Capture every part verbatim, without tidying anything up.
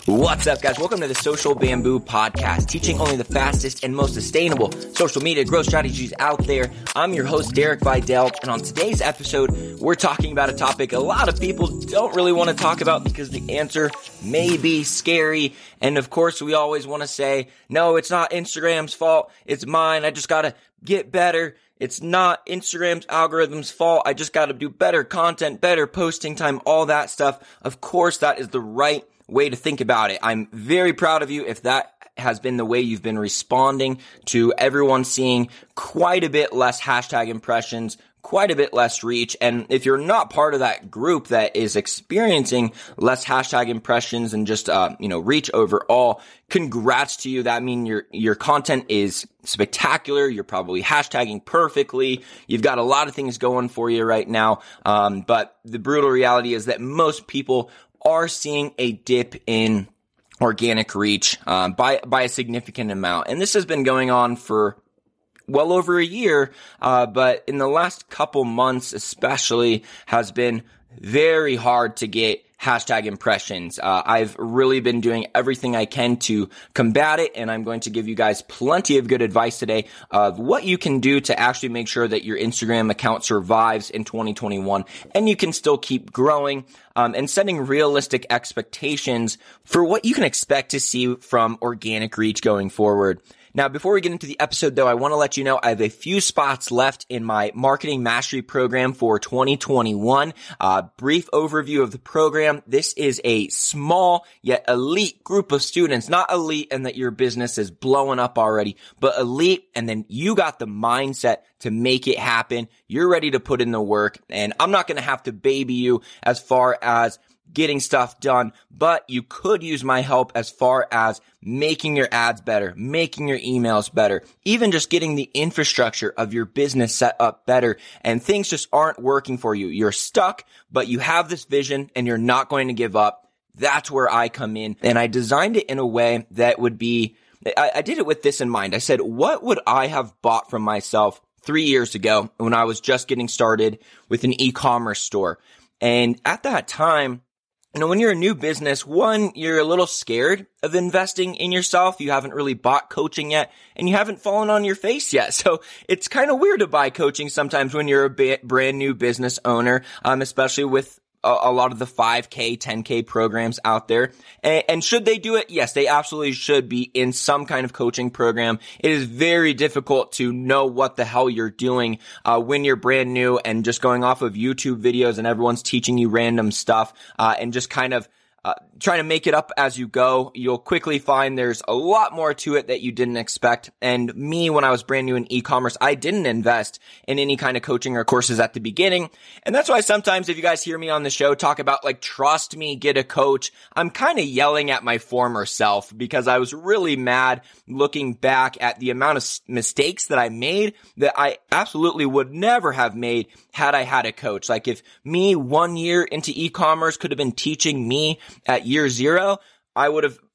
What's up, guys? Welcome to the Social Bamboo Podcast, teaching only the fastest and most sustainable social media growth strategies out there. I'm your host, Derek Vidal, and on today's episode, we're talking about a topic a lot of people don't really want to talk about because the answer may be scary. And of course, we always want to say, no, it's not Instagram's fault. It's mine. I just got to get better. It's not Instagram's algorithm's fault. I just got to do better content, better posting time, all that stuff. Of course, that is the right way to think about it. I'm very proud of you if that has been the way you've been responding to everyone seeing quite a bit less hashtag impressions, quite a bit less reach. And if you're not part of that group that is experiencing less hashtag impressions and just, uh, you know, reach overall, congrats to you. That means your, your content is spectacular. You're probably hashtagging perfectly. You've got a lot of things going for you right now. Um, but the brutal reality is that most people are seeing a dip in organic reach um, by by a significant amount. And this has been going on for well over a year, uh, but in the last couple months especially has been very hard to get hashtag impressions. Uh, I've really been doing everything I can to combat it, and I'm going to give you guys plenty of good advice today of what you can do to actually make sure that your Instagram account survives in twenty twenty-one and you can still keep growing, um, and setting realistic expectations for what you can expect to see from organic reach going forward. Now, before we get into the episode, though, I want to let you know I have a few spots left in my Marketing Mastery program for twenty twenty-one. Uh, brief overview of the program. This is a small yet elite group of students, not elite and that your business is blowing up already, but elite, and then you got the mindset to make it happen. You're ready to put in the work, and I'm not going to have to baby you as far as getting stuff done, but you could use my help as far as making your ads better, making your emails better, even just getting the infrastructure of your business set up better, and things just aren't working for you. You're stuck, but you have this vision and you're not going to give up. That's where I come in, and I designed it in a way that would be, I, I did it with this in mind. I said, what would I have bought from myself three years ago when I was just getting started with an e-commerce store? And at that time, you know, when you're a new business, one, you're a little scared of investing in yourself. You haven't really bought coaching yet, and you haven't fallen on your face yet. So it's kind of weird to buy coaching sometimes when you're a ba- brand new business owner, um, especially with a, a lot of the five K, ten K programs out there. And, and should they do it? Yes, they absolutely should be in some kind of coaching program. It is very difficult to know what the hell you're doing uh, when you're brand new and just going off of YouTube videos and everyone's teaching you random stuff uh, and just kind of Uh, trying to make it up as you go. You'll quickly find there's a lot more to it that you didn't expect. And me, when I was brand new in e-commerce, I didn't invest in any kind of coaching or courses at the beginning. And that's why sometimes if you guys hear me on the show talk about like, trust me, get a coach, I'm kind of yelling at my former self because I was really mad looking back at the amount of mistakes that I made that I absolutely would never have made had I had a coach. Like if me one year into e-commerce could have been teaching me at year zero, I would have,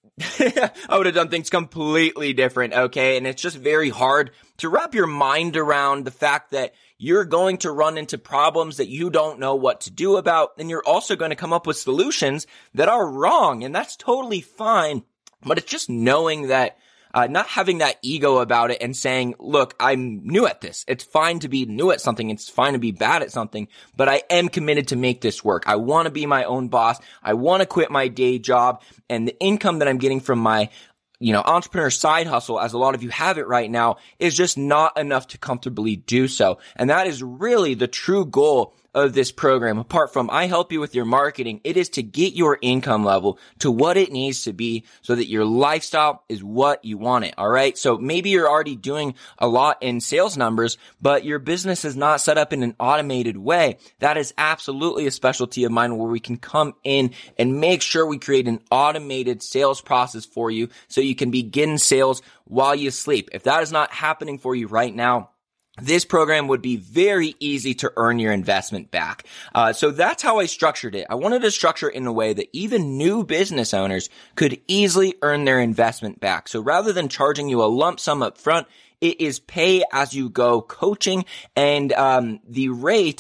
I would have done things completely different. Okay. And it's just very hard to wrap your mind around the fact that you're going to run into problems that you don't know what to do about. And you're also going to come up with solutions that are wrong. And that's totally fine. But it's just knowing that Uh, not having that ego about it and saying, look, I'm new at this. It's fine to be new at something. It's fine to be bad at something, but I am committed to make this work. I want to be my own boss. I want to quit my day job, and the income that I'm getting from my, you know, entrepreneur side hustle, as a lot of you have it right now, is just not enough to comfortably do so. And that is really the true goal of this program. Apart from I help you with your marketing, it is to get your income level to what it needs to be so that your lifestyle is what you want it. All right. So maybe you're already doing a lot in sales numbers, but your business is not set up in an automated way. That is absolutely a specialty of mine where we can come in and make sure we create an automated sales process for you so you can begin sales while you sleep. If that is not happening for you right now, this program would be very easy to earn your investment back. Uh, so that's how I structured it. I wanted to structure it in a way that even new business owners could easily earn their investment back. So rather than charging you a lump sum up front, it is pay as you go coaching, and um, the rate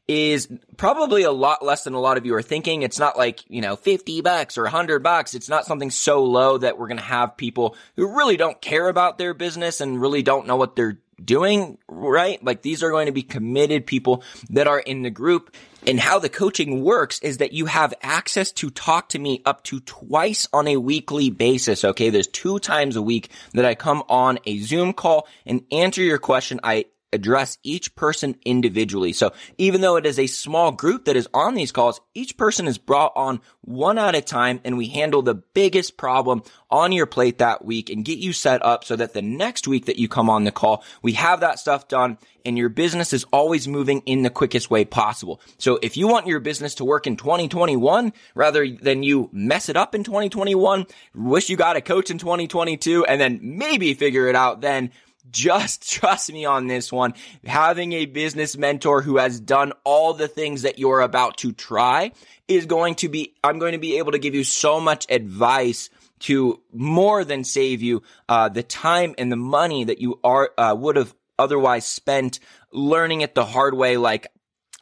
is probably a lot less than a lot of you are thinking. It's not like, you know, fifty bucks or one hundred bucks. It's not something so low that we're going to have people who really don't care about their business and really don't know what they're doing, right? Like these are going to be committed people that are in the group. And how the coaching works is that you have access to talk to me up to twice on a weekly basis. Okay. There's two times a week that I come on a Zoom call and answer your question. I address each person individually. So even though it is a small group that is on these calls, each person is brought on one at a time, and we handle the biggest problem on your plate that week and get you set up so that the next week that you come on the call, we have that stuff done and your business is always moving in the quickest way possible. So if you want your business to work in twenty twenty-one rather than you mess it up in twenty twenty-one, wish you got a coach in twenty twenty-two and then maybe figure it out then, just trust me on this one. Having a business mentor who has done all the things that you're about to try is going to be, I'm going to be able to give you so much advice to more than save you uh, the time and the money that you are uh, would have otherwise spent learning it the hard way like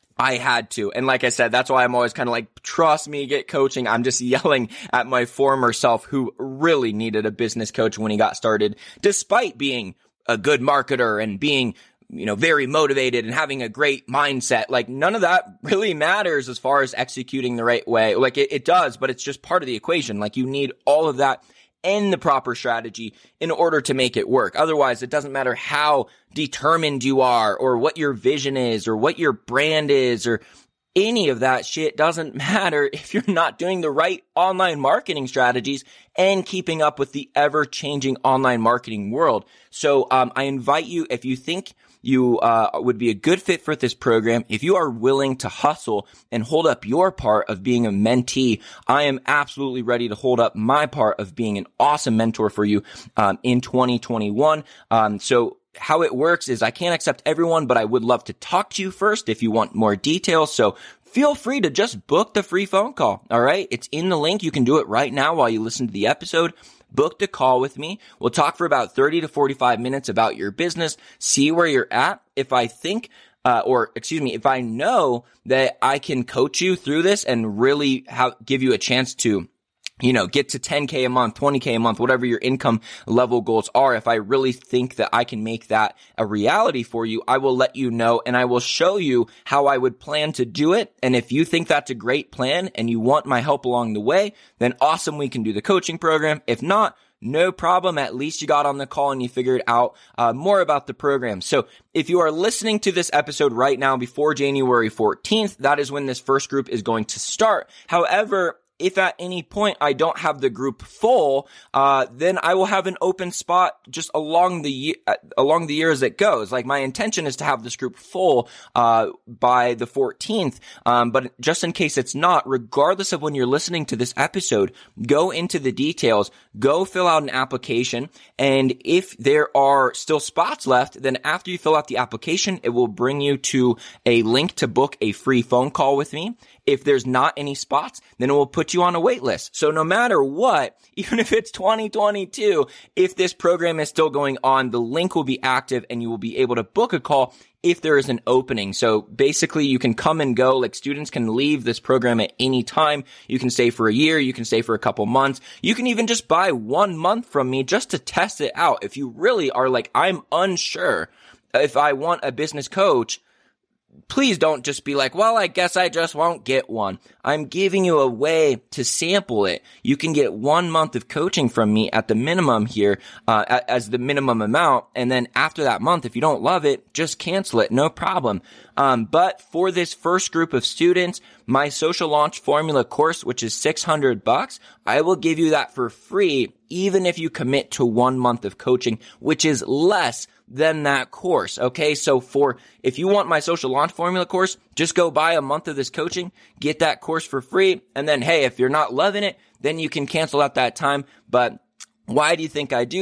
I had to. And like I said, that's why I'm always kind of like, trust me, get coaching. I'm just yelling at my former self who really needed a business coach when he got started, despite being a good marketer and being, you know, very motivated and having a great mindset. Like none of that really matters as far as executing the right way. Like it, it does, but it's just part of the equation. Like you need all of that and the proper strategy in order to make it work. Otherwise, it doesn't matter how determined you are or what your vision is or what your brand is or any of that shit doesn't matter if you're not doing the right online marketing strategies and keeping up with the ever-changing online marketing world. So um, I invite you, if you think you uh, would be a good fit for this program, if you are willing to hustle and hold up your part of being a mentee, I am absolutely ready to hold up my part of being an awesome mentor for you um, in twenty twenty-one. Um, so how it works is I can't accept everyone, but I would love to talk to you first if you want more details. So feel free to just book the free phone call. All right. It's in the link. You can do it right now while you listen to the episode. Book the call with me. We'll talk for about thirty to forty-five minutes about your business, see where you're at. If I think, uh, or excuse me, if I know that I can coach you through this and really have, give you a chance to, you know, get to ten K a month, twenty K a month, whatever your income level goals are. If I really think that I can make that a reality for you, I will let you know and I will show you how I would plan to do it. And if you think that's a great plan and you want my help along the way, then awesome, we can do the coaching program. If not, no problem. At least you got on the call and you figured out uh, more about the program. So if you are listening to this episode right now before January fourteenth, that is when this first group is going to start. However, if at any point I don't have the group full, uh, then I will have an open spot just along the year, uh, along the year as it goes. Like my intention is to have this group full, uh, by the fourteenth. Um, but just in case it's not, regardless of when you're listening to this episode, go into the details, go fill out an application. And if there are still spots left, then after you fill out the application, it will bring you to a link to book a free phone call with me. If there's not any spots, then it will put you on a wait list. So no matter what, even if it's twenty twenty-two, if this program is still going on, the link will be active and you will be able to book a call if there is an opening. So basically you can come and go, like students can leave this program at any time. You can stay for a year. You can stay for a couple months. You can even just buy one month from me just to test it out. If you really are like, I'm unsure if I want a business coach, please don't just be like, well, I guess I just won't get one. I'm giving you a way to sample it. You can get one month of coaching from me at the minimum here, uh, as the minimum amount. And then after that month, if you don't love it, just cancel it. No problem. Um, but for this first group of students, my social launch formula course, which is six hundred bucks, I will give you that for free, even if you commit to one month of coaching, which is less than that course. Okay. So for, if you want my social launch formula course, just go buy a month of this coaching, get that course for free. And then, hey, if you're not loving it, then you can cancel at that time. But why do you think I do that?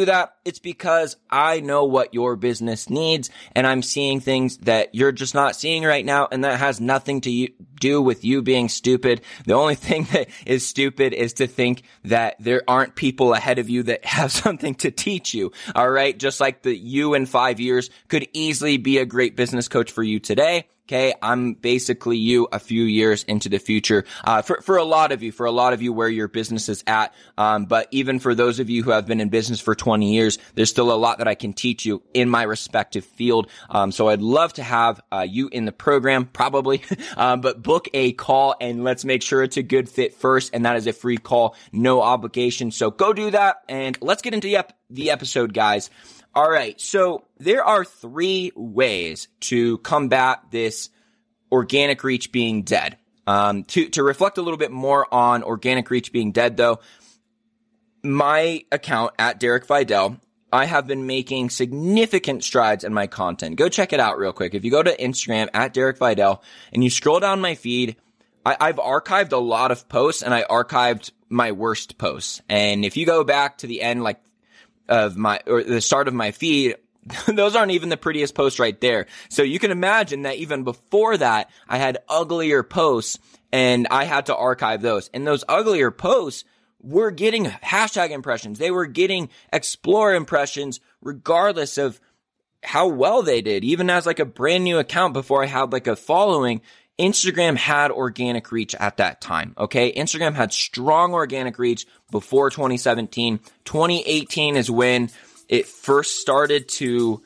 It's because I know what your business needs, and I'm seeing things that you're just not seeing right now, and that has nothing to you, do with you being stupid. The only thing that is stupid is to think that there aren't people ahead of you that have something to teach you. All right. Just like the you in five years could easily be a great business coach for you today. Okay, I'm basically you a few years into the future. Uh, for, for a lot of you, for a lot of you where your business is at. Um, but even for those of you who have been in business for twenty years, there's still a lot that I can teach you in my respective field. Um, so I'd love to have, uh, you in the program, probably. um, but book a call and let's make sure it's a good fit first. And that is a free call, no obligation. So go do that and let's get into the, ep- the episode, guys. All right, so there are three ways to combat this organic reach being dead. Um, to, to reflect a little bit more on organic reach being dead, though, my account at Derek Vidal, I have been making significant strides in my content. Go check it out real quick. If you go to Instagram at Derek Vidal and you scroll down my feed, I, I've archived a lot of posts and I archived my worst posts. And if you go back to the end, like, of my, or the start of my feed, those aren't even the prettiest posts right there. So you can imagine that even before that, I had uglier posts and I had to archive those. And those uglier posts were getting hashtag impressions. They were getting explore impressions regardless of how well they did. Even as like a brand new account before I had like a following, Instagram had organic reach at that time, okay? Instagram had strong organic reach before twenty seventeen. twenty eighteen is when it first started to...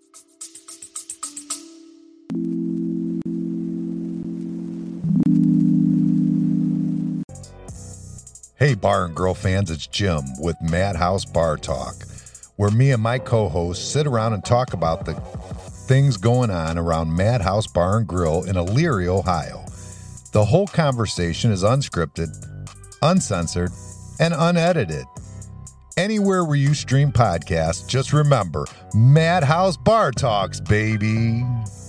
Hey, Bar and Grill fans, it's Jim with Madhouse Bar Talk, where me and my co-hosts sit around and talk about the things going on around Madhouse Bar and Grill in Elyria, Ohio. The whole conversation is unscripted, uncensored, and unedited. Anywhere where you stream podcasts, just remember, Madhouse Bar Talks, baby.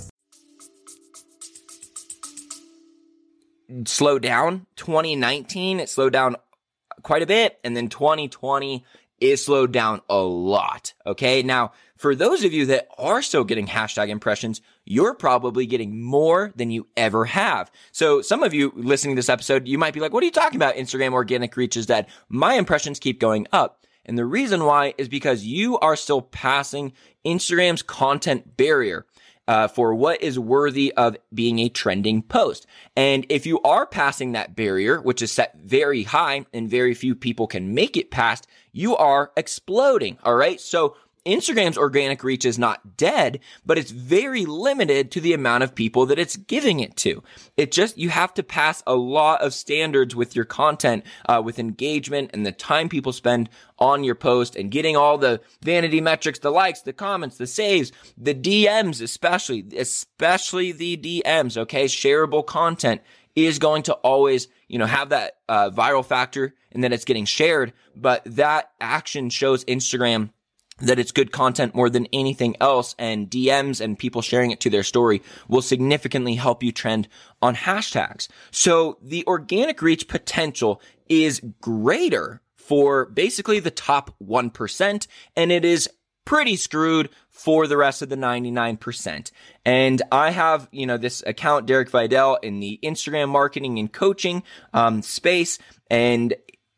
Slow down. twenty nineteen, it slowed down quite a bit, and then twenty twenty it slowed down a lot. Okay. Now, for those of you that are still getting hashtag impressions, you're probably getting more than you ever have. So some of you listening to this episode, you might be like, what are you talking about? Instagram organic reach is dead. My impressions keep going up. And the reason why is because you are still passing Instagram's content barrier. Uh, for what is worthy of being a trending post. And if you are passing that barrier, which is set very high and very few people can make it past, you are exploding. All right. So Instagram's organic reach is not dead, but it's very limited to the amount of people that it's giving it to. It just, you have to pass a lot of standards with your content, uh, with engagement and the time people spend on your post and getting all the vanity metrics, the likes, the comments, the saves, the D Ms, especially, especially the D Ms. Okay. Shareable content is going to always, you know, have that, uh, viral factor and that it's getting shared, but that action shows Instagram that it's good content more than anything else, and D Ms and people sharing it to their story will significantly help you trend on hashtags. So the organic reach potential is greater for basically the top one percent, and it is pretty screwed for the rest of the ninety-nine percent. And I have, you know, this account, Derek Vidal, in the Instagram marketing and coaching um, space, and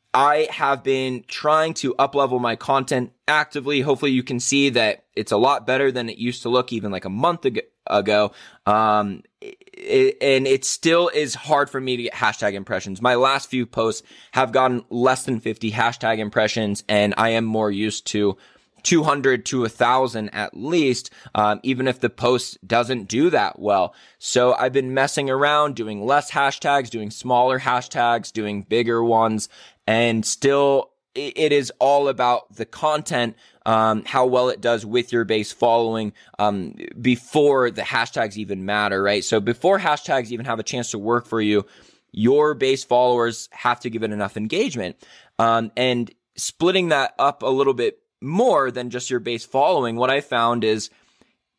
I have been trying to up-level my content actively. Hopefully you can see that it's a lot better than it used to look even like a month ago. Um, it, and it still is hard for me to get hashtag impressions. My last few posts have gotten less than fifty hashtag impressions, and I am more used to two hundred to one thousand at least, um, even if the post doesn't do that well. So I've been messing around, doing less hashtags, doing smaller hashtags, doing bigger ones, and still it is all about the content, um, how well it does with your base following, um, before the hashtags even matter, right? So before hashtags even have a chance to work for you, your base followers have to give it enough engagement. Um, and splitting that up a little bit more than just your base following, what I found is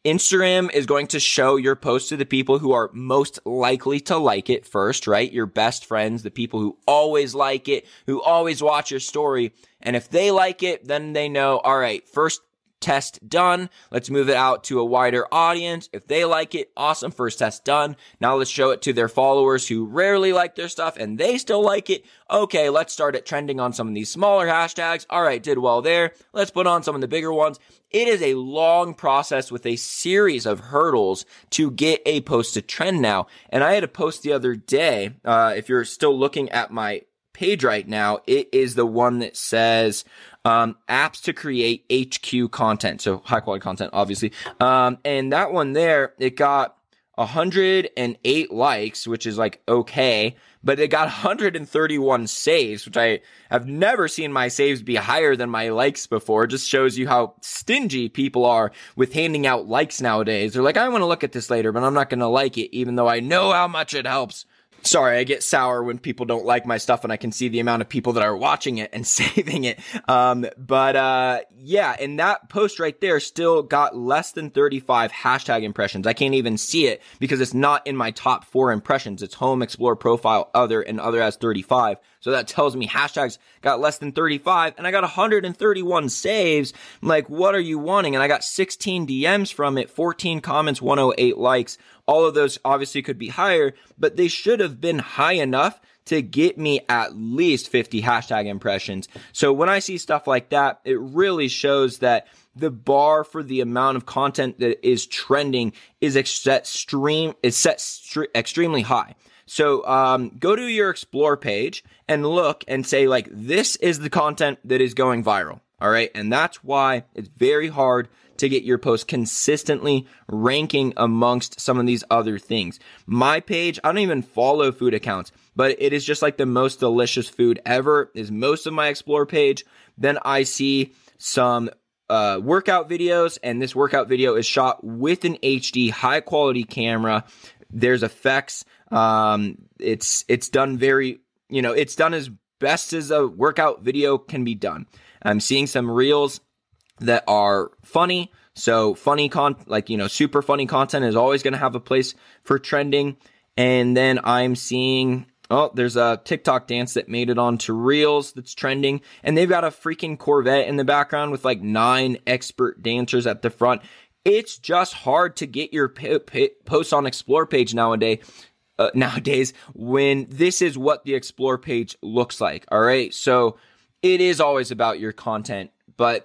Instagram is going to show your post to the people who are most likely to like it first, right? Your best friends, the people who always like it, who always watch your story. And if they like it, then they know, all right, first test done. Let's move it out to a wider audience. If they like it, awesome. First test done. Now let's show it to their followers who rarely like their stuff and they still like it. Okay, let's start it trending on some of these smaller hashtags. All right, did well there. Let's put on some of the bigger ones. It is a long process with a series of hurdles to get a post to trend now. And I had a post the other day. Uh, if you're still looking at my page right now, it is the one that says um apps to create H Q content, so high quality content, obviously. Um and that one there, it got one hundred eight likes, which is like okay, but it got one hundred thirty-one saves, which I have never seen my saves be higher than my likes before. It just shows you how stingy people are with handing out likes nowadays. They're like, I want to look at this later, but I'm not going to like it, even though I know how much it helps. Sorry, I get sour when people don't like my stuff and I can see the amount of people that are watching it and saving it. Um, but, uh, yeah, and that post right there still got less than thirty-five hashtag impressions. I can't even see it because it's not in my top four impressions. It's home, explore, profile, other, and other has thirty-five. So that tells me hashtags got less than thirty-five and I got one hundred thirty-one saves. I'm like, what are you wanting? And I got sixteen D Ms from it, fourteen comments, one hundred eight likes. All of those obviously could be higher, but they should have been high enough to get me at least fifty hashtag impressions. So when I see stuff like that, it really shows that the bar for the amount of content that is trending is set extreme, is set st- extremely high. So um, go to your Explore page and look and say, like, this is the content that is going viral. All right. And that's why it's very hard to get your post consistently ranking amongst some of these other things. My page, I don't even follow food accounts, but it is just like the most delicious food ever is most of my Explore page. Then I see some uh, workout videos, and this workout video is shot with an H D high quality camera. There's effects. Um, it's, it's done very, you know, it's done as best as a workout video can be done. I'm seeing some reels that are funny. So funny con, like, you know, super funny content is always going to have a place for trending. And then I'm seeing, oh, there's a TikTok dance that made it onto Reels that's trending. And they've got a freaking Corvette in the background with like nine expert dancers at the front. It's just hard to get your p- p- posts on Explore page nowadays. Uh, nowadays, when this is what the Explore page looks like. All right. So it is always about your content, but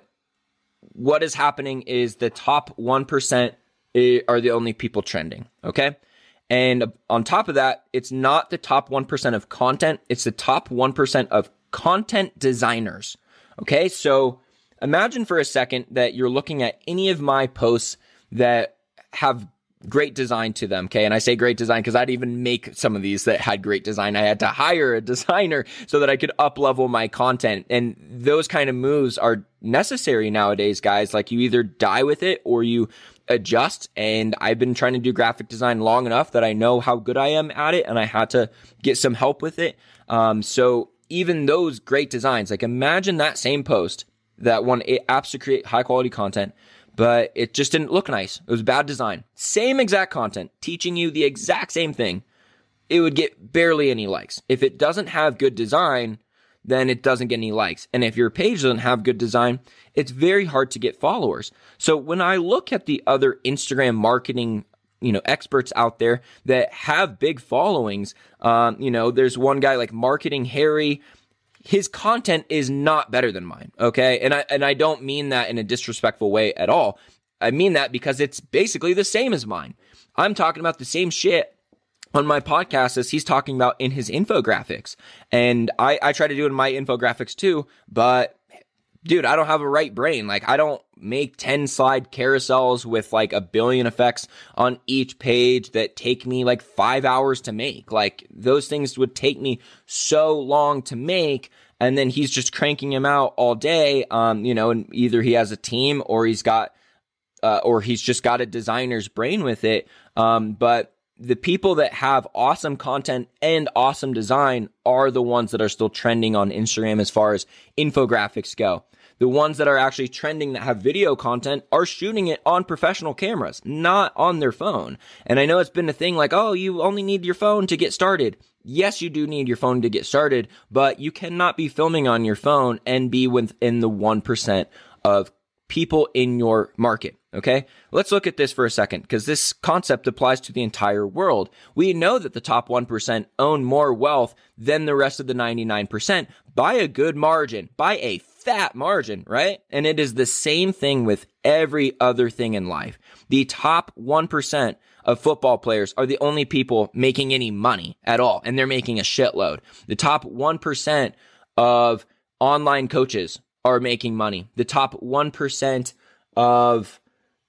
what is happening is the top one percent are the only people trending. Okay. And on top of that, it's not the top one percent of content. It's the top one percent of content designers. Okay. So imagine for a second that you're looking at any of my posts that have great design to them. Okay. And I say great design because I'd even make some of these that had great design. I had to hire a designer so that I could up level my content. And those kind of moves are necessary nowadays, guys. Like, you either die with it or you adjust. And I've been trying to do graphic design long enough that I know how good I am at it. And I had to get some help with it. Um, so even those great designs, like, imagine that same post that won apps to create high quality content, but it just didn't look nice. It was bad design. Same exact content, teaching you the exact same thing. It would get barely any likes. If it doesn't have good design, then it doesn't get any likes. And if your page doesn't have good design, it's very hard to get followers. So when I look at the other Instagram marketing, you know, experts out there that have big followings, um, you know, there's one guy like Marketing Harry. His content is not better than mine, okay? And I and I don't mean that in a disrespectful way at all. I mean that because it's basically the same as mine. I'm talking about the same shit on my podcast as he's talking about in his infographics. And I, I try to do it in my infographics too, but dude, I don't have a right brain. Like, I don't make ten slide carousels with like a billion effects on each page that take me like five hours to make. Like, those things would take me so long to make. And then he's just cranking them out all day. Um, you know, and either he has a team or he's got, uh, or he's just got a designer's brain with it. Um, but the people that have awesome content and awesome design are the ones that are still trending on Instagram as far as infographics go. The ones that are actually trending that have video content are shooting it on professional cameras, not on their phone. And I know it's been a thing like, oh, you only need your phone to get started. Yes, you do need your phone to get started, but you cannot be filming on your phone and be within the one percent of people in your market. Okay, let's look at this for a second, because this concept applies to the entire world. We know that the top one percent own more wealth than the rest of the ninety-nine percent by a good margin, by a fat margin, right? And it is the same thing with every other thing in life. The top one percent of football players are the only people making any money at all, and they're making a shitload. The top one percent of online coaches are making money. The top one percent of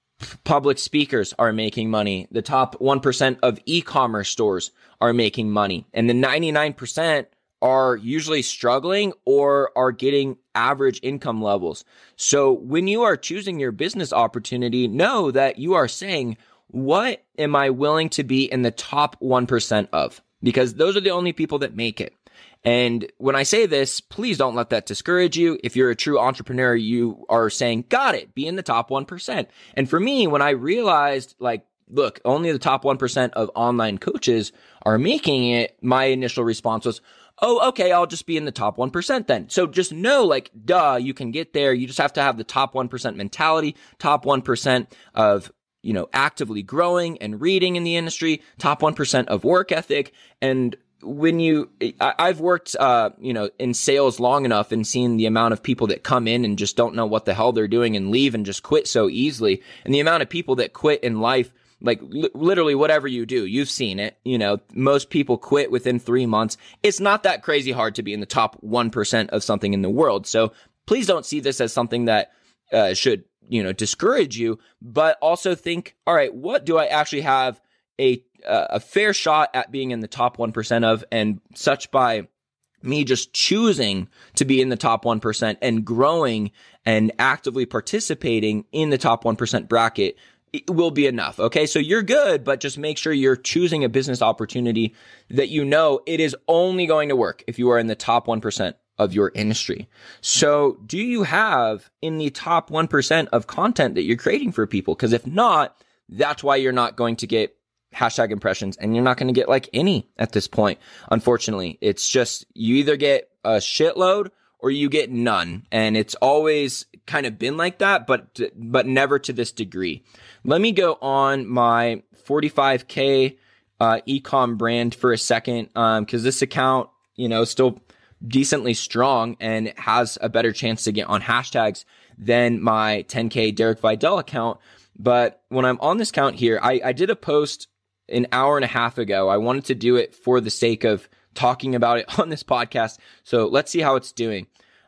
public speakers are making money. The top one percent of e-commerce stores are making money. And the ninety-nine percent are usually struggling or are getting average income levels. So when you are choosing your business opportunity, know that you are saying, what am I willing to be in the top one percent of? Because those are the only people that make it. And when I say this, please don't let that discourage you. If you're a true entrepreneur, you are saying, got it, be in the top one percent. And for me, when I realized, like, look, only the top one percent of online coaches are making it, my initial response was, oh, okay, I'll just be in the top one percent then. So just know, like, duh, you can get there. You just have to have the top one percent mentality, top one percent of, you know, actively growing and reading in the industry, top one percent of work ethic. And when you, I, I've worked, uh, you know, in sales long enough and seen the amount of people that come in and just don't know what the hell they're doing and leave and just quit so easily. And the amount of people that quit in life, like li- literally whatever you do, you've seen it. You know, most people quit within three months. It's not that crazy hard to be in the top one percent of something in the world. So please don't see this as something that, uh, should, you know, discourage you, but also think, all right, what do I actually have a uh, a fair shot at being in the top one percent of, and such by me just choosing to be in the top one percent and growing and actively participating in the top one percent bracket, it will be enough. Okay. So you're good, but just make sure you're choosing a business opportunity that you know it is only going to work if you are in the top one percent of your industry. So do you have in the top one percent of content that you're creating for people? Because if not, that's why you're not going to get hashtag impressions, and you're not going to get like any at this point. Unfortunately, it's just you either get a shitload or you get none. And it's always kind of been like that, but, but never to this degree. Let me go on my forty-five K, uh, e-com brand for a second. Um, cause this account, you know, still decently strong and has a better chance to get on hashtags than my ten K Derek Vidal account. But when I'm on this account here, I, I did a post an hour and a half ago. I wanted to do it for the sake of talking about it on this podcast. So let's see how it's doing.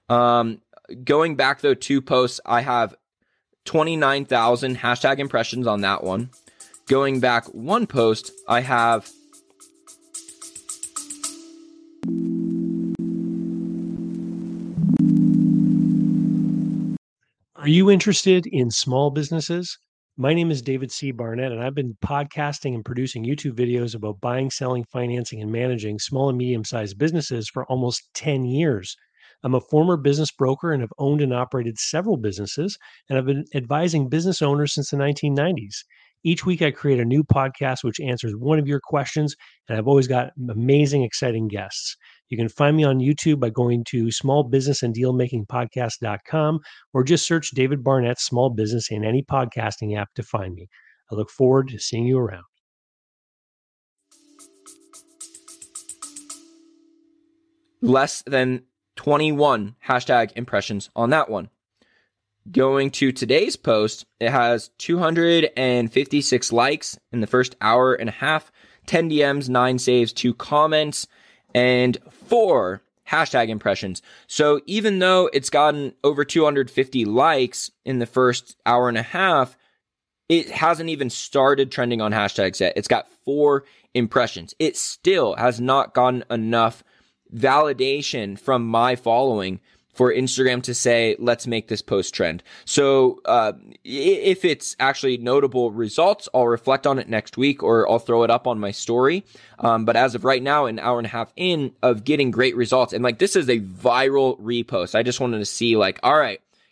Um, going back though, two posts, I have twenty-nine thousand hashtag impressions on that one. Going back one post, I have Are you interested in small businesses? My name is David C. Barnett, and I've been podcasting and producing YouTube videos about buying, selling, financing, and managing small and medium-sized businesses for almost ten years. I'm a former business broker and have owned and operated several businesses, and I've been advising business owners since the nineteen nineties. Each week, I create a new podcast which answers one of your questions, and I've always got amazing, exciting guests. You can find me on YouTube by going to small business and deal making podcast dot com, or just search David Barnett Small Business in any podcasting app to find me. I look forward to seeing you around. Less than twenty-one hashtag impressions on that one. Going to today's post, it has two hundred fifty-six likes in the first hour and a half, ten D Ms, nine saves, two comments, and four hashtag impressions. So even though it's gotten over two hundred fifty likes in the first hour and a half, it hasn't even started trending on hashtags yet. It's got four impressions. It still has not gotten enough validation from my following for Instagram to say, let's make this post trend. So uh, if it's actually notable results, I'll reflect on it next week, or I'll throw it up on my story. Um, but as of right now, an hour and a half in of getting great results, and like this is a viral repost. I just wanted to see like, all right,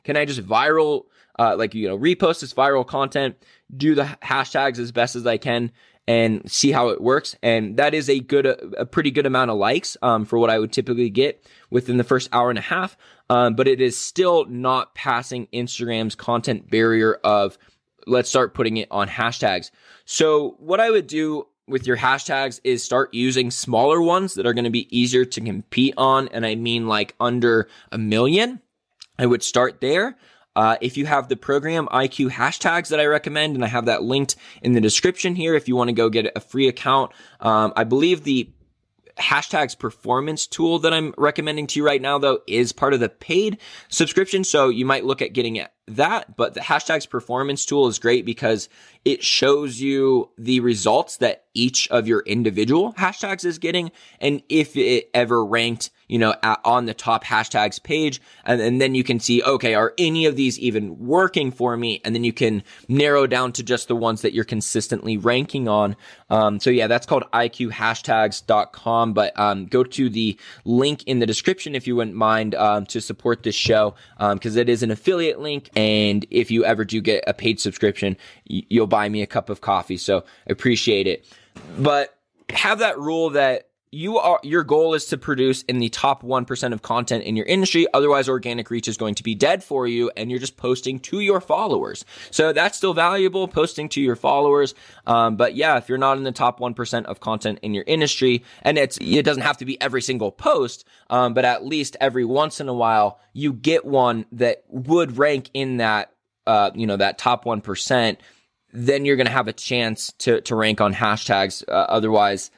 can I just viral, uh, like, you know, repost this viral content, do the hashtags as best as I can, and see how it works. And that is a good, a, a pretty good amount of likes, um, for what I would typically get within the first hour and a half. Um, but it is still not passing Instagram's content barrier of, let's start putting it on hashtags. So what I would do with your hashtags is start using smaller ones that are going to be easier to compete on. And I mean like under a million. I would start there. Uh, if you have the program I Q hashtags that I recommend, and I have that linked in the description here, if you want to go get a free account, um, I believe the hashtags performance tool that I'm recommending to you right now, though, is part of the paid subscription. So you might look at getting that, but the hashtags performance tool is great because it shows you the results that each of your individual hashtags is getting. And if it ever ranked, you know, at, on the top hashtags page, and, and then you can see, okay, are any of these even working for me? And then you can narrow down to just the ones that you're consistently ranking on. Um, so yeah, that's called I Q hashtags dot com, but, um, go to the link in the description if you wouldn't mind, um, to support this show, um, cause it is an affiliate link. And if you ever do get a paid subscription, y- you'll buy me a cup of coffee. So I appreciate it. But have that rule that you are, your goal is to produce in the top one percent of content in your industry. Otherwise, organic reach is going to be dead for you and you're just posting to your followers. So that's still valuable, posting to your followers. Um, but yeah, if you're not in the top one percent of content in your industry, and it's, it doesn't have to be every single post, um, but at least every once in a while, you get one that would rank in that, uh, you know, that top one percent, then you're going to have a chance to, to rank on hashtags. Uh, otherwise,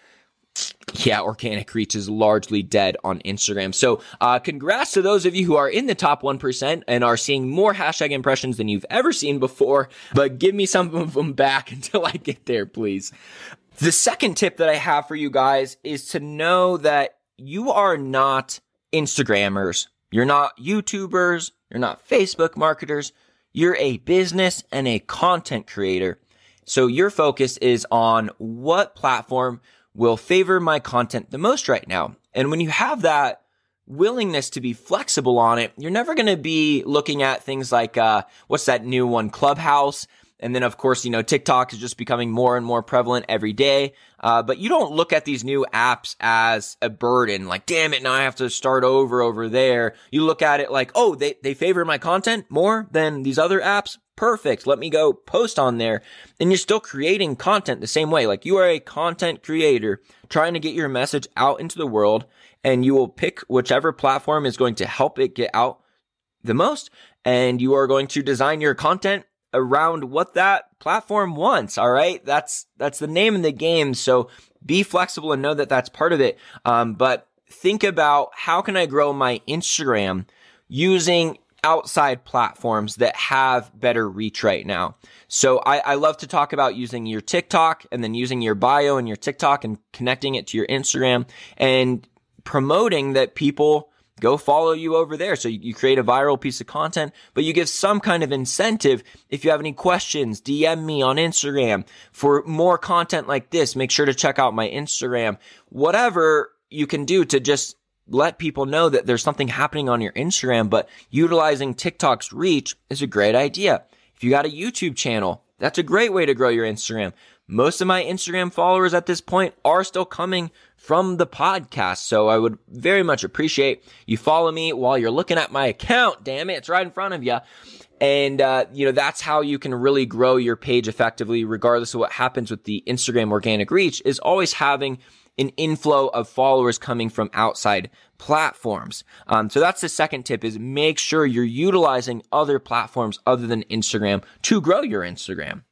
yeah, organic reach is largely dead on Instagram. So, uh, congrats to those of you who are in the top one percent and are seeing more hashtag impressions than you've ever seen before, but give me some of them back until I get there, please. The second tip that I have for you guys is to know that you are not Instagrammers. You're not YouTubers. You're not Facebook marketers. You're a business and a content creator. So your focus is on what platform will favor my content the most right now. And when you have that willingness to be flexible on it, you're never going to be looking at things like, uh, what's that new one, Clubhouse. And then, of course, you know, TikTok is just becoming more and more prevalent every day. Uh, but you don't look at these new apps as a burden, like, damn it, now I have to start over over there. You look at it like, oh, they, they favor my content more than these other apps. Perfect. Let me go post on there. And you're still creating content the same way. Like, you are a content creator trying to get your message out into the world, and you will pick whichever platform is going to help it get out the most. And you are going to design your content around what that platform wants. All right. That's, that's the name of the game. So be flexible and know that that's part of it. Um, but think about, how can I grow my Instagram using outside platforms that have better reach right now? So I, I love to talk about using your TikTok and then using your bio and your TikTok and connecting it to your Instagram and promoting that people go follow you over there. So you, you create a viral piece of content, but you give some kind of incentive. If you have any questions, D M me on Instagram. For more content like this, make sure to check out my Instagram. Whatever you can do to just let people know that there's something happening on your Instagram, but utilizing TikTok's reach is a great idea. If you got a YouTube channel, that's a great way to grow your Instagram. Most of my Instagram followers at this point are still coming from the podcast. So I would very much appreciate you follow me while you're looking at my account. Damn it, it's right in front of you. And, uh, you know, that's how you can really grow your page effectively, regardless of what happens with the Instagram organic reach, is always having an inflow of followers coming from outside platforms. Um, so that's the second tip, is make sure you're utilizing other platforms other than Instagram to grow your Instagram.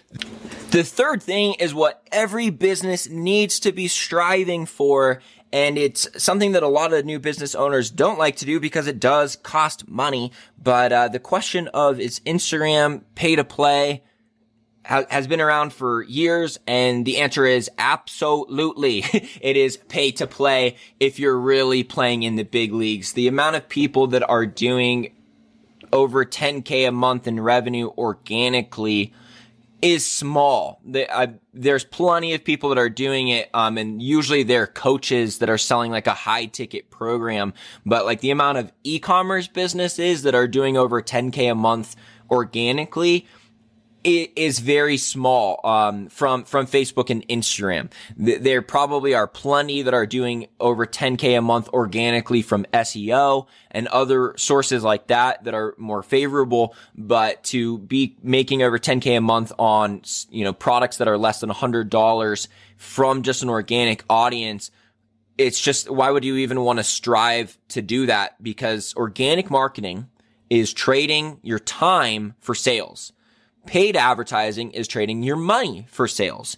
The third thing is what every business needs to be striving for, and it's something that a lot of new business owners don't like to do because it does cost money. But uh, the question of, is Instagram pay to play, has been around for years, and the answer is absolutely. It is pay to play if you're really playing in the big leagues. The amount of people that are doing over ten K a month in revenue organically is small. They, I, there's plenty of people that are doing it, um, and usually they're coaches that are selling like a high ticket program. But like the amount of e-commerce businesses that are doing over ten K a month organically, it is very small, um, from, from Facebook and Instagram. There probably are plenty that are doing over ten K a month organically from S E O and other sources like that that are more favorable. But to be making over ten K a month on, you know, products that are less than one hundred dollars from just an organic audience, it's just, why would you even want to strive to do that? Because organic marketing is trading your time for sales. Paid advertising is trading your money for sales.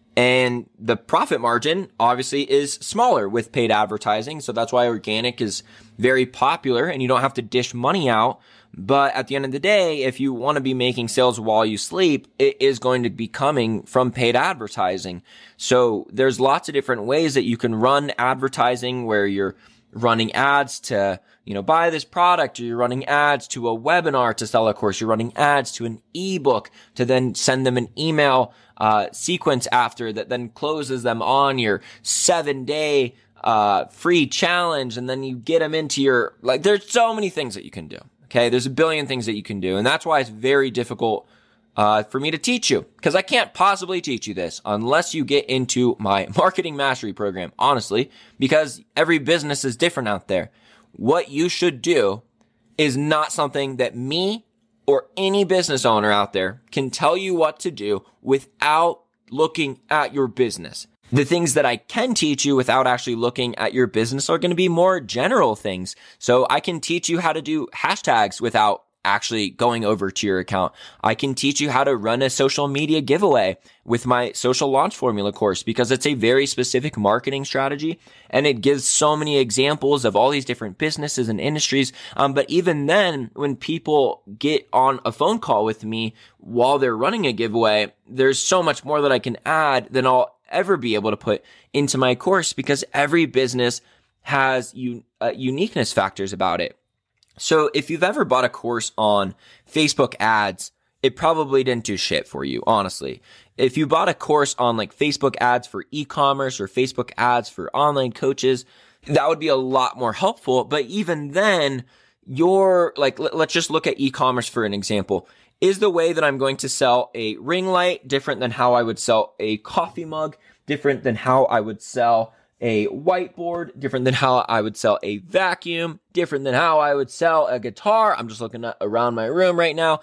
And the profit margin obviously is smaller with paid advertising. So that's why organic is very popular and you don't have to dish money out. But at the end of the day, if you want to be making sales while you sleep, it is going to be coming from paid advertising. So there's lots of different ways that you can run advertising where you're running ads to, you know, buy this product, or you're running ads to a webinar to sell a course. You're running ads to an ebook to then send them an email, uh, sequence after that then closes them on your seven day, uh, free challenge. And then you get them into your, like, there's so many things that you can do. Okay. There's a billion things that you can do. And that's why it's very difficult Uh, for me to teach you, because I can't possibly teach you this unless you get into my marketing mastery program, honestly, because every business is different out there. What you should do is not something that me or any business owner out there can tell you what to do without looking at your business. The things that I can teach you without actually looking at your business are going to be more general things. So I can teach you how to do hashtags without actually going over to your account. I can teach you how to run a social media giveaway with my social launch formula course, because it's a very specific marketing strategy and it gives so many examples of all these different businesses and industries. Um, but even then, when people get on a phone call with me while they're running a giveaway, there's so much more that I can add than I'll ever be able to put into my course, because every business has un- uh, uniqueness factors about it. So if you've ever bought a course on Facebook ads, it probably didn't do shit for you, honestly. If you bought a course on like Facebook ads for e-commerce or Facebook ads for online coaches, that would be a lot more helpful. But even then, you're like, let's just look at e-commerce for an example. Is the way that I'm going to sell a ring light different than how I would sell a coffee mug, different than how I would sell a whiteboard, different than how I would sell a vacuum, different than how I would sell a guitar? I'm just looking at around my room right now.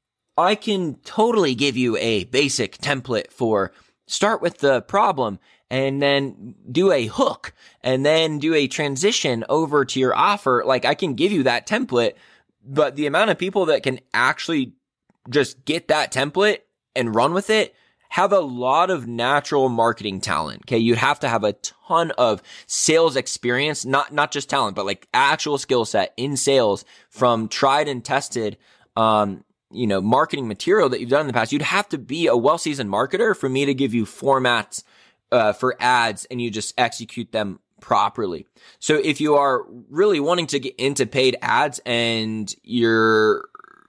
I can totally give you a basic template for start with the problem and then do a hook and then do a transition over to your offer. Like, I can give you that template, but the amount of people that can actually just get that template and run with it have a lot of natural marketing talent. Okay. You'd have to have a ton of sales experience, not, not just talent, but like actual skill set in sales from tried and tested, um, you know, marketing material that you've done in the past. You'd have to be a well-seasoned marketer for me to give you formats, uh, for ads and you just execute them properly. So if you are really wanting to get into paid ads and you're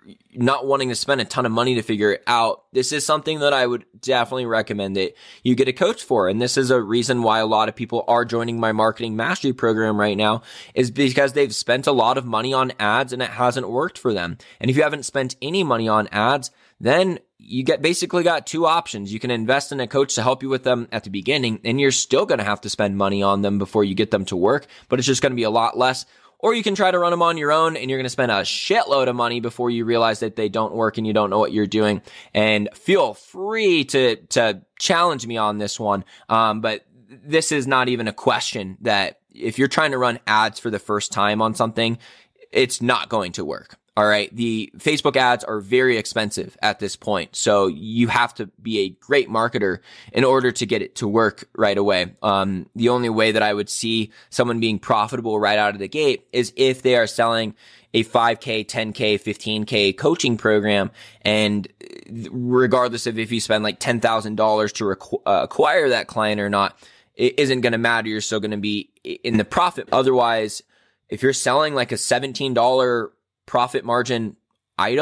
not wanting to spend a ton of money to figure it out, this is something that I would definitely recommend that you get a coach for. And this is a reason why a lot of people are joining my marketing mastery program right now, is because they've spent a lot of money on ads and it hasn't worked for them. And if you haven't spent any money on ads, then you get basically got two options. You can invest in a coach to help you with them at the beginning, and you're still going to have to spend money on them before you get them to work, but it's just going to be a lot less. Or you can try to run them on your own and you're going to spend a shitload of money before you realize that they don't work and you don't know what you're doing. And feel free to, to challenge me on this one. Um, but this is not even a question that if you're trying to run ads for the first time on something, it's not going to work. All right. The Facebook ads are very expensive at this point. So you have to be a great marketer in order to get it to work right away. Um, the only way that I would see someone being profitable right out of the gate is if they are selling a five K, ten K, fifteen K coaching program. And regardless of if you spend like ten thousand dollars to requ- uh, acquire that client or not, it isn't going to matter. You're still going to be in the profit. Otherwise, if you're selling like a seventeen dollars profit margin item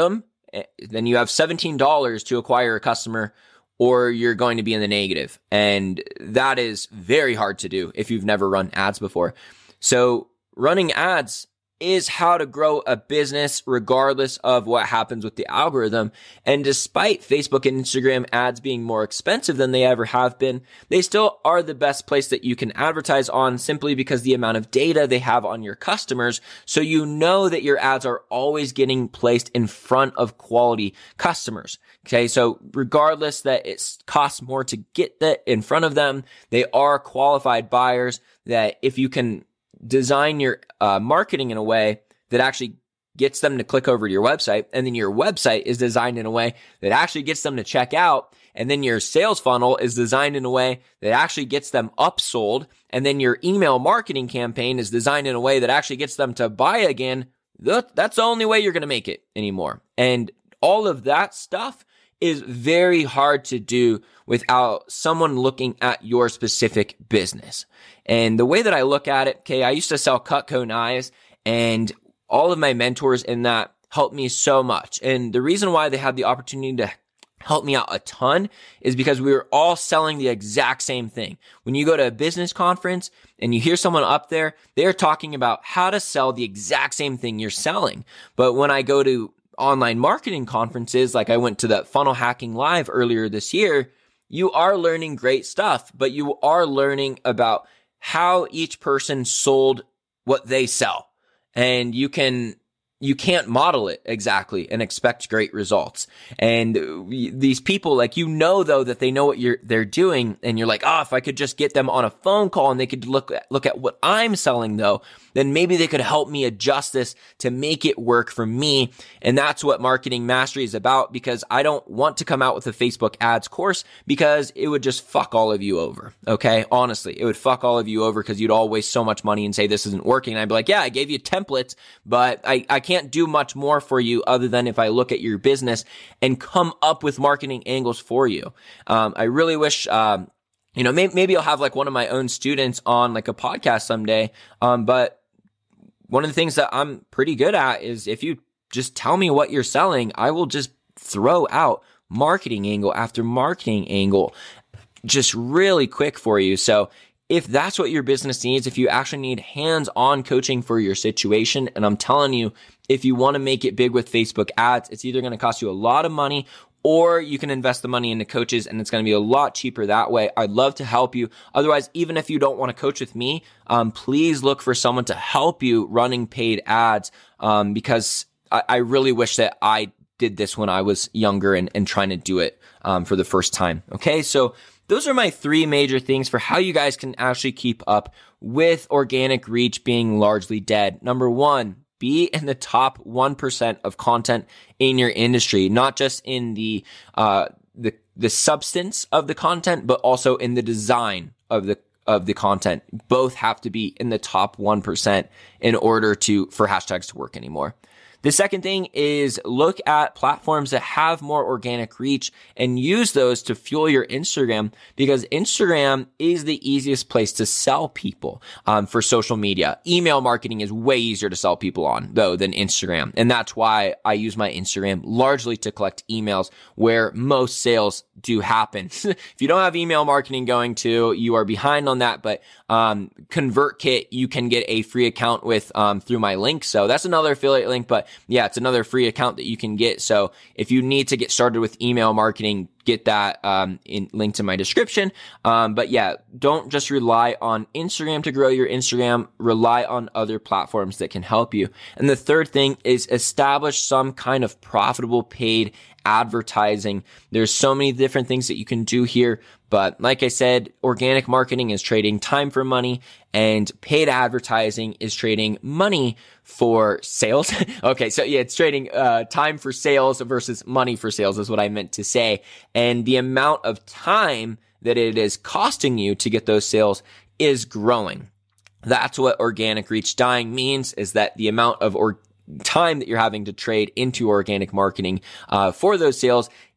then you have seventeen dollars to acquire a customer, or you're going to be in the negative. And that is very hard to do if you've never run ads before. So running ads is how to grow a business regardless of what happens with the algorithm. And despite Facebook and Instagram ads being more expensive than they ever have been, they still are the best place that you can advertise on, simply because the amount of data they have on your customers. So you know that your ads are always getting placed in front of quality customers. Okay. So regardless that it costs more to get that in front of them, they are qualified buyers that if you can design your uh, marketing in a way that actually gets them to click over to your website, and then your website is designed in a way that actually gets them to check out, and then your sales funnel is designed in a way that actually gets them upsold, and then your email marketing campaign is designed in a way that actually gets them to buy again, that's the only way you're going to make it anymore. And all of that stuff is very hard to do without someone looking at your specific business. And the way that I look at it, okay, I used to sell Cutco knives, and all of my mentors in that helped me so much. And the reason why they had the opportunity to help me out a ton is because we were all selling the exact same thing. When you go to a business conference and you hear someone up there, they're talking about how to sell the exact same thing you're selling. But when I go to online marketing conferences, like I went to the Funnel Hacking Live earlier this year, you are learning great stuff, but you are learning about how each person sold what they sell. And you can, you can't model it exactly and expect great results. And these people, like, you know, though, that they know what you're, they're doing. And you're like, oh, if I could just get them on a phone call and they could look at, look at what I'm selling, though, then maybe they could help me adjust this to make it work for me. And that's what Marketing Mastery is about, because I don't want to come out with a Facebook ads course because it would just fuck all of you over. Okay. Honestly, it would fuck all of you over because you'd all waste so much money and say this isn't working. And I'd be like, yeah, I gave you templates, but I, I can't do much more for you other than if I look at your business and come up with marketing angles for you. Um, I really wish, um, you know, maybe, maybe I'll have like one of my own students on like a podcast someday. Um, but one of the things that I'm pretty good at is if you just tell me what you're selling, I will just throw out marketing angle after marketing angle just really quick for you. So if that's what your business needs, if you actually need hands-on coaching for your situation, and I'm telling you, if you want to make it big with Facebook ads, it's either going to cost you a lot of money, or you can invest the money into coaches and it's going to be a lot cheaper that way. I'd love to help you. Otherwise, even if you don't want to coach with me, um, please look for someone to help you running paid ads, um, because I, I really wish that I did this when I was younger and, and trying to do it um, for the first time. Okay, so those are my three major things for how you guys can actually keep up with organic reach being largely dead. Number one, be in the top one percent of content in your industry, not just in the, uh, the, the substance of the content, but also in the design of the, of the content. Both have to be in the top one percent in order to, for hashtags to work anymore. The second thing is look at platforms that have more organic reach and use those to fuel your Instagram, because Instagram is the easiest place to sell people um, for social media. Email marketing is way easier to sell people on, though, than Instagram. And that's why I use my Instagram largely to collect emails where most sales do happen. If you don't have email marketing going to, you are behind on that. But um, ConvertKit, you can get a free account with um, through my link. So that's another affiliate link, but yeah, it's another free account that you can get. So if you need to get started with email marketing, get that um, in linked in my description. Um, but yeah, don't just rely on Instagram to grow your Instagram. Rely on other platforms that can help you. And the third thing is establish some kind of profitable paid advertising. There's so many different things that you can do here. But like I said, organic marketing is trading time for money, and paid advertising is trading money for sales. Okay, so yeah, it's trading uh, time for sales versus money for sales is what I meant to say. And the amount of time that it is costing you to get those sales is growing. That's what organic reach dying means, is that the amount of or- time that you're having to trade into organic marketing uh, for those sales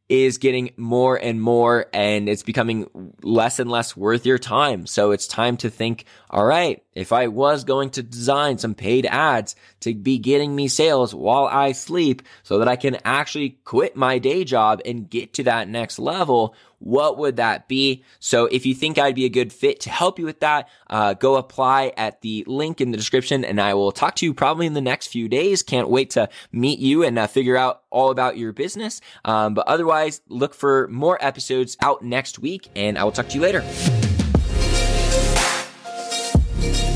is getting more and more, and it's becoming less and less worth your time. So it's time to think, all right, if I was going to design some paid ads to be getting me sales while I sleep so that I can actually quit my day job and get to that next level, what would that be? So if you think I'd be a good fit to help you with that, uh, go apply at the link in the description, and I will talk to you probably in the next few days. Can't wait to meet you and uh, figure out all about your business. Um, but otherwise, look for more episodes out next week, and I will talk to you later.